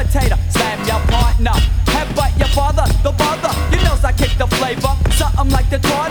imitator. Slam your partner, headbutt your father. The bother, you knows I kick the flavor. Something like the toilet.